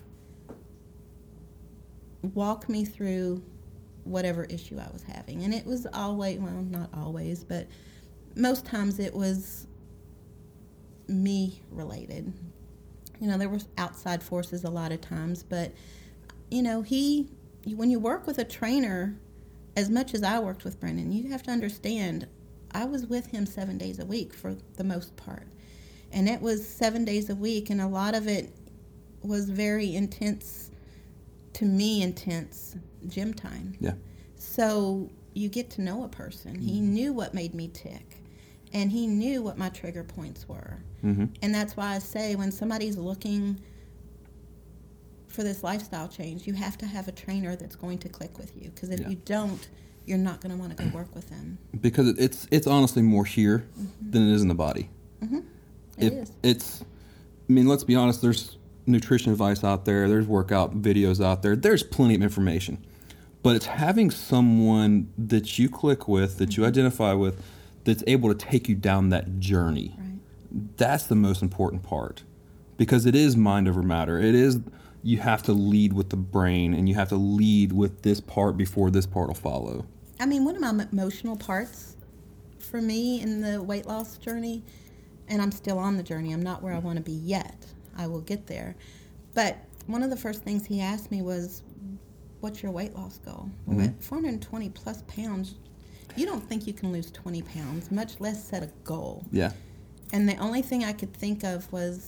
walk me through whatever issue I was having. And it was always, well, not always, but most times it was me related. You know, there were outside forces a lot of times, but, you know, he, when you work with a trainer, as much as I worked with Brendan, you have to understand, I was with him seven days a week for the most part. And it was seven days a week, and a lot of it was very intense, to me, intense gym time. Yeah. So you get to know a person. Mm-hmm. He knew what made me tick, and he knew what my trigger points were. Mm-hmm. And that's why I say when somebody's looking for this lifestyle change, you have to have a trainer that's going to click with you. Because if yeah. you don't, you're not going to want to go work with them. Because it's it's honestly more here mm-hmm. than it is in the body. Mm-hmm. It, it is. It's, I mean, let's be honest, there's nutrition advice out there, there's workout videos out there, there's plenty of information. But it's having someone that you click with, that mm-hmm. you identify with, that's able to take you down that journey. Right. That's the most important part. Because it is mind over matter. It is, you have to lead with the brain, and you have to lead with this part before this part will follow. I mean, one of my emotional parts for me in the weight loss journey, and I'm still on the journey, I'm not where I want to be yet. I will get there. But one of the first things he asked me was, what's your weight loss goal? Mm-hmm. Well, at four hundred twenty plus pounds, you don't think you can lose twenty pounds, much less set a goal. Yeah. And the only thing I could think of was,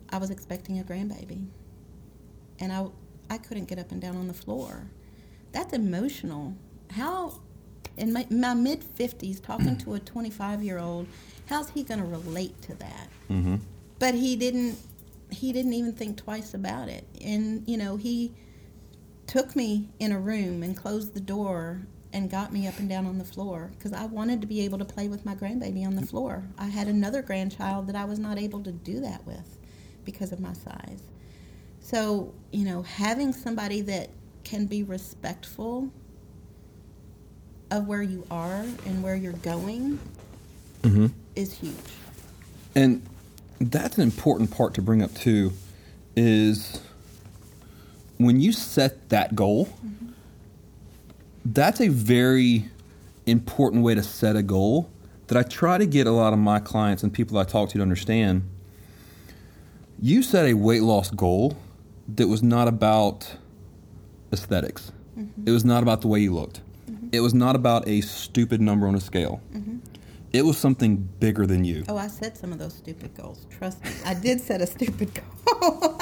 I was expecting a grandbaby, and I, I couldn't get up and down on the floor. That's emotional. How, in my, my mid-fifties, talking to a twenty-five-year-old, how's he going to relate to that? Mm-hmm. But he didn't, he didn't even think twice about it. And, you know, he took me in a room and closed the door and got me up and down on the floor because I wanted to be able to play with my grandbaby on the floor. I had another grandchild that I was not able to do that with because of my size. So, you know, having somebody that can be respectful of where you are and where you're going Mm-hmm. is huge. And that's an important part to bring up too, is when you set that goal, mm-hmm. that's a very important way to set a goal that I try to get a lot of my clients and people I talk to to understand. You set a weight loss goal that was not about aesthetics. Mm-hmm. It was not about the way you looked. Mm-hmm. It was not about a stupid number on a scale. Mm-hmm. It was something bigger than you. Oh, I set some of those stupid goals. Trust me. I did set a stupid goal.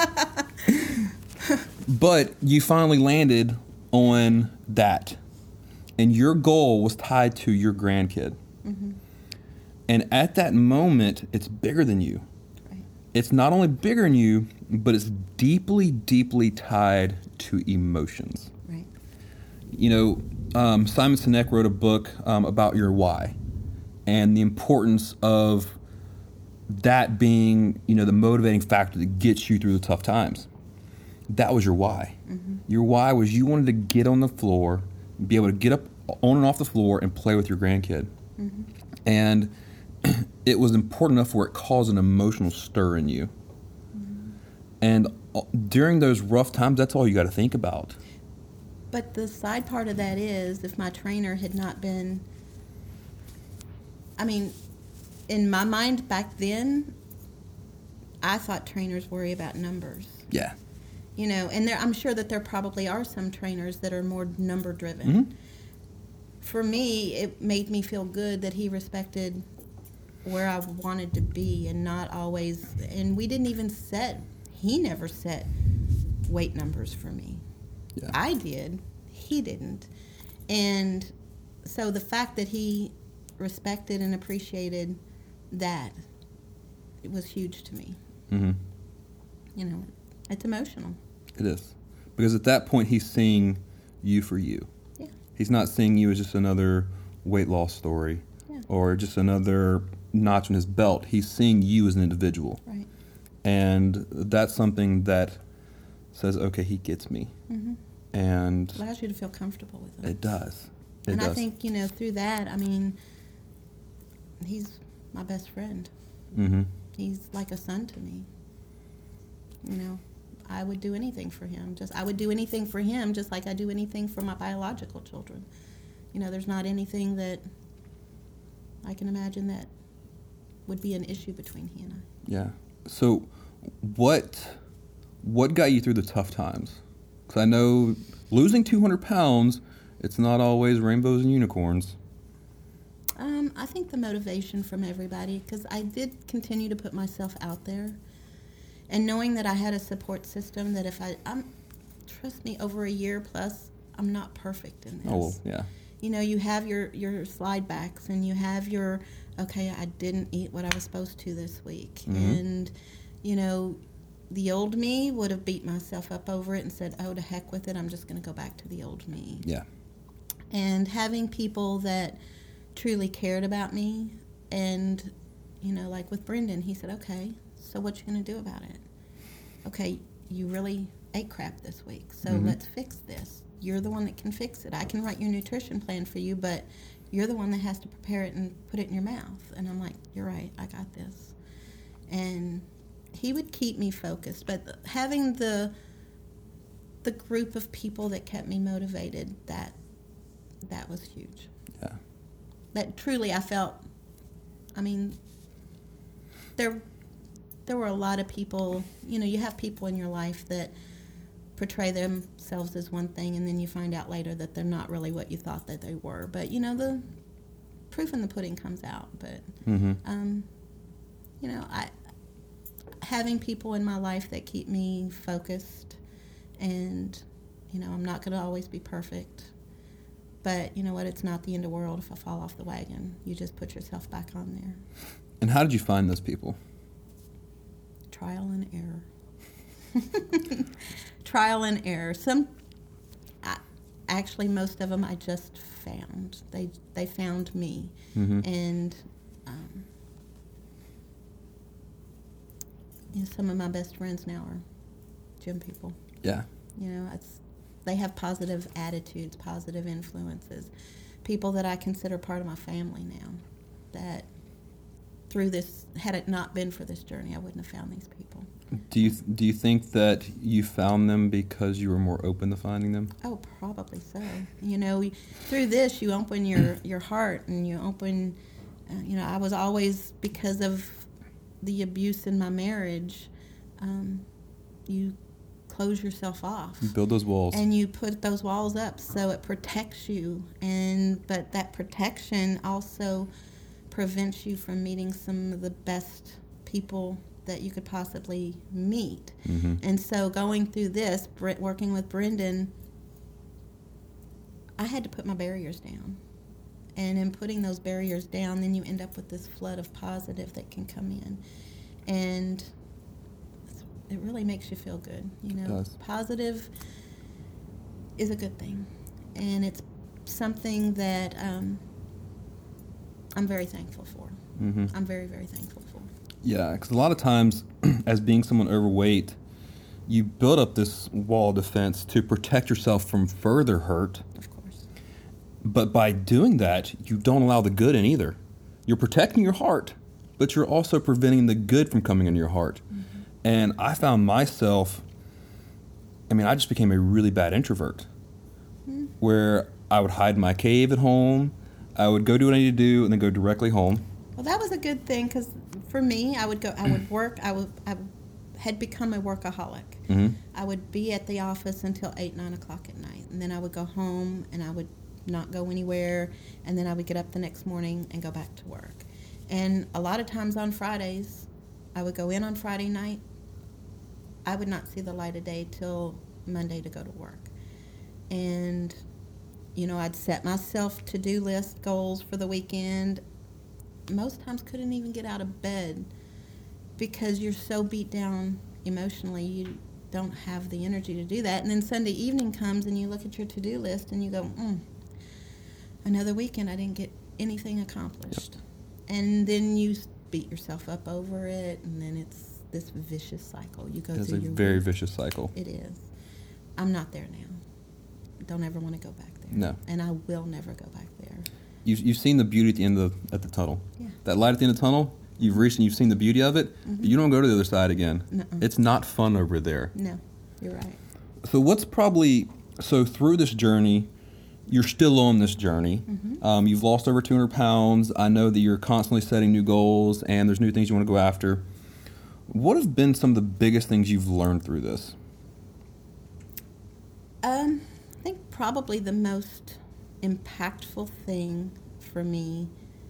But you finally landed on that. And your goal was tied to your grandkid. Mm-hmm. And at that moment, it's bigger than you. Right. It's not only bigger than you, but it's deeply, deeply tied to emotions. Right. You know, um, Simon Sinek wrote a book um, about your why and the importance of that being, you know, the motivating factor that gets you through the tough times. That was your why. Mm-hmm. Your why was you wanted to get on the floor, be able to get up on and off the floor and play with your grandkid. Mm-hmm. And it was important enough where it caused an emotional stir in you. Mm-hmm. And during those rough times, that's all you got to think about. But the side part of that is, if my trainer had not been, I mean, in my mind back then, I thought trainers worry about numbers. Yeah. You know, and there, I'm sure that there probably are some trainers that are more number driven. Mm-hmm. For me, it made me feel good that he respected where I wanted to be and not always, and we didn't even set, he never set weight numbers for me. Yeah. I did. He didn't. And so the fact that he respected and appreciated that, it was huge to me. Mm-hmm. You know, it's emotional. It is. Because at that point, he's seeing you for you. Yeah. He's not seeing you as just another weight loss story yeah. or just another notch in his belt. He's seeing you as an individual. Right. And that's something that says, okay, he gets me. Mm-hmm. And it allows you to feel comfortable with him. It does. It and does. I think, you know, through that, I mean, he's my best friend. Mm-hmm. He's like a son to me. You know, I would do anything for him. Just I would do anything for him just like I do anything for my biological children. You know, there's not anything that I can imagine that would be an issue between he and I. Yeah. So what what got you through the tough times? Because I know losing two hundred pounds, it's not always rainbows and unicorns. Um, I think the motivation from everybody, because I did continue to put myself out there. And knowing that I had a support system that if I, I'm, trust me, over a year plus, I'm not perfect in this. Oh, well, yeah. You know, you have your, your slide backs and you have your, okay, I didn't eat what I was supposed to this week. Mm-hmm. And, you know, the old me would have beat myself up over it and said, oh, to heck with it, I'm just going to go back to the old me. Yeah. And having people that truly cared about me and, you know, like with Brendan, he said, okay, so what you going to do about it? Okay, you really ate crap this week, so mm-hmm. let's fix this. You're the one that can fix it. I can write your nutrition plan for you, but you're the one that has to prepare it and put it in your mouth. And I'm like, you're right, I got this. And he would keep me focused, but having the the group of people that kept me motivated, that that was huge. Yeah. That truly I felt, I mean, there there were a lot of people, you know, you have people in your life that portray themselves as one thing and then you find out later that they're not really what you thought that they were. But, you know, the proof in the pudding comes out. But, mm-hmm. um, you know, I having people in my life that keep me focused, and, you know, I'm not going to always be perfect, but you know what? It's not the end of the world if I fall off the wagon. You just put yourself back on there. And how did you find those people? Trial and error. Trial and error. Some, I, actually, most of them I just found. They they found me, mm-hmm. and um, you know, some of my best friends now are gym people. Yeah. You know, it's they have positive attitudes, positive influences, people that I consider part of my family now. That through this, had it not been for this journey, I wouldn't have found these people. Do you do you think that you found them because you were more open to finding them? Oh, probably so. You know, through this, you open your, your heart, and you open, uh, you know, I was always, because of the abuse in my marriage, um, you close yourself off. You build those walls. And you put those walls up so it protects you. And but that protection also prevents you from meeting some of the best people that you could possibly meet. Mm-hmm. And so going through this, working with Brendan, I had to put my barriers down. And in putting those barriers down, then you end up with this flood of positive that can come in. And it really makes you feel good. You know, it does. Positive is a good thing. And it's something that um, I'm very thankful for. Mm-hmm. I'm very, very thankful for. Yeah, because a lot of times, as being someone overweight, you build up this wall of defense to protect yourself from further hurt. Of course. But by doing that, you don't allow the good in either. You're protecting your heart, but you're also preventing the good from coming into your heart. Mm-hmm. And I found myself, I mean, I just became a really bad introvert, mm-hmm. where I would hide in my cave at home. I would go do what I need to do and then go directly home. Well, that was a good thing, because for me, I would go, I would work, I would, I had become a workaholic. Mm-hmm. I would be at the office until eight, nine o'clock at night, and then I would go home, and I would not go anywhere, and then I would get up the next morning and go back to work. And a lot of times on Fridays, I would go in on Friday night. I would not see the light of day till Monday to go to work. And, you know, I'd set myself to-do list goals for the weekend. Most times couldn't even get out of bed because you're so beat down emotionally, you don't have the energy to do that. And then Sunday evening comes and you look at your to-do list and you go, mm, another weekend I didn't get anything accomplished. Yep. And then you beat yourself up over it, and then it's this vicious cycle. You go it's through a your very week. vicious cycle. It is. I'm not there now. Don't ever want to go back there. No. And I will never go back there. You've, you've seen the beauty at the end of the, at the tunnel. Yeah. That light at the end of the tunnel, you've reached and you've seen the beauty of it. Mm-hmm. You don't go to the other side again. Nuh-uh. It's not fun over there. No, you're right. So what's probably, so through this journey, you're still on this journey. Mm-hmm. Um, you've lost over two hundred pounds. I know that you're constantly setting new goals and there's new things you want to go after. What have been some of the biggest things you've learned through this? Um, I think probably the most impactful thing for me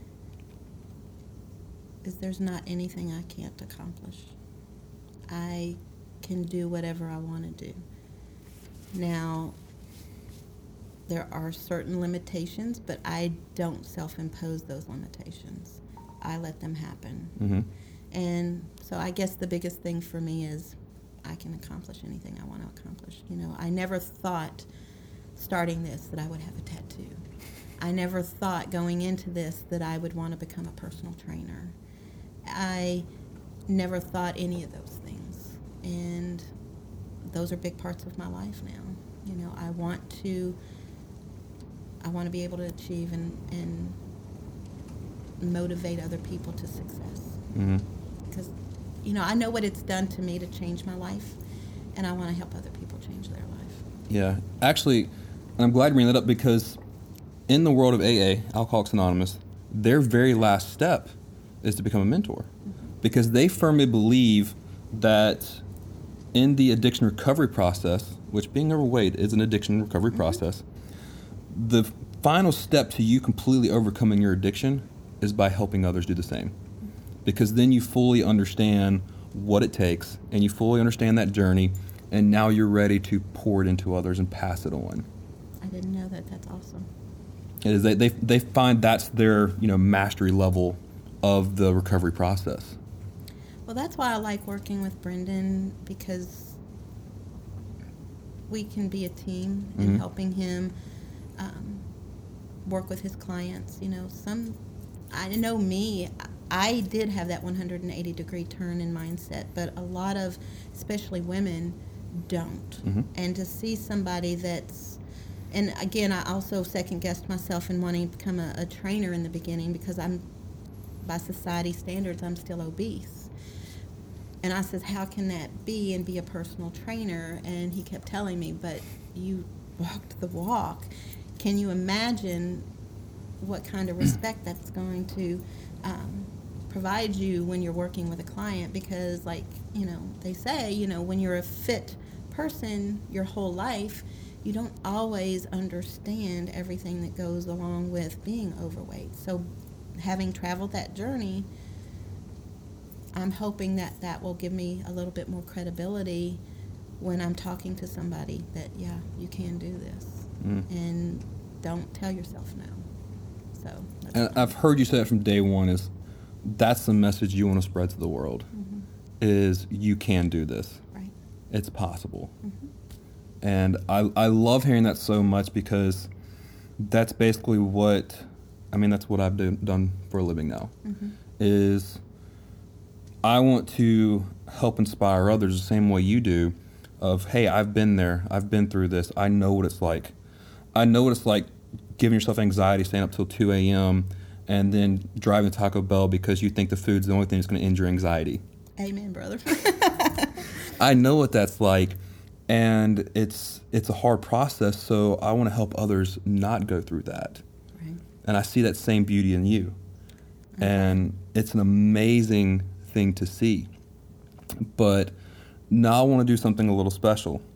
is there's not anything I can't accomplish. I can do whatever I want to do. Now, there are certain limitations, but I don't self-impose those limitations. I let them happen. Mm-hmm. And so I guess the biggest thing for me is I can accomplish anything I want to accomplish. You know, I never thought starting this that I would have a tattoo. I never thought going into this that I would want to become a personal trainer. I never thought any of those things. And those are big parts of my life now. You know, I want to I want to be able to achieve and, and motivate other people to success. Mm-hmm. Because, you know, I know what it's done to me to change my life, and I want to help other people change their life. Yeah. Actually, and I'm glad you bring that up, because in the world of A A, Alcoholics Anonymous, their very last step is to become a mentor. Mm-hmm. Because they firmly believe that in the addiction recovery process, which being overweight is an addiction recovery mm-hmm. process, the final step to you completely overcoming your addiction is by helping others do the same. Because then you fully understand what it takes, and you fully understand that journey, and now you're ready to pour it into others and pass it on. I didn't know that. That's awesome. It is they, they they find that's their, you know, mastery level of the recovery process. Well, that's why I like working with Brendan, because we can be a team in Mm-hmm. helping him um, work with his clients. You know, some, I know me, I did have that one hundred eighty degree turn in mindset, but a lot of, especially women, don't. Mm-hmm. And to see somebody that's, and again, I also second guessed myself in wanting to become a, a trainer in the beginning, because I'm, by society standards, I'm still obese. And I said, how can that be and be a personal trainer? And he kept telling me, but you walked the walk. Can you imagine what kind of respect that's going to um, provide you when you're working with a client? Because, like, you know, they say, you know, when you're a fit person your whole life, you don't always understand everything that goes along with being overweight. So having traveled that journey, I'm hoping that that will give me a little bit more credibility when I'm talking to somebody that, yeah, you can do this. Mm. And don't tell yourself no. So that's And fun. I've heard you say that from day one, is that's the message you want to spread to the world, Mm-hmm. is you can do this. Right. It's possible. Mm-hmm. And I, I love hearing that so much, because that's basically what, I mean, that's what I've do, done for a living now, Mm-hmm. is I want to help inspire others the same way you do, of, hey, I've been there, I've been through this, I know what it's like. I know what it's like giving yourself anxiety, staying up till two a.m., and then driving to Taco Bell because you think the food's the only thing that's going to end your anxiety. Amen, brother. I know what that's like, and it's it's a hard process, so I want to help others not go through that. Right. And I see that same beauty in you. And it's an amazing thing to see. But now I want to do something a little special.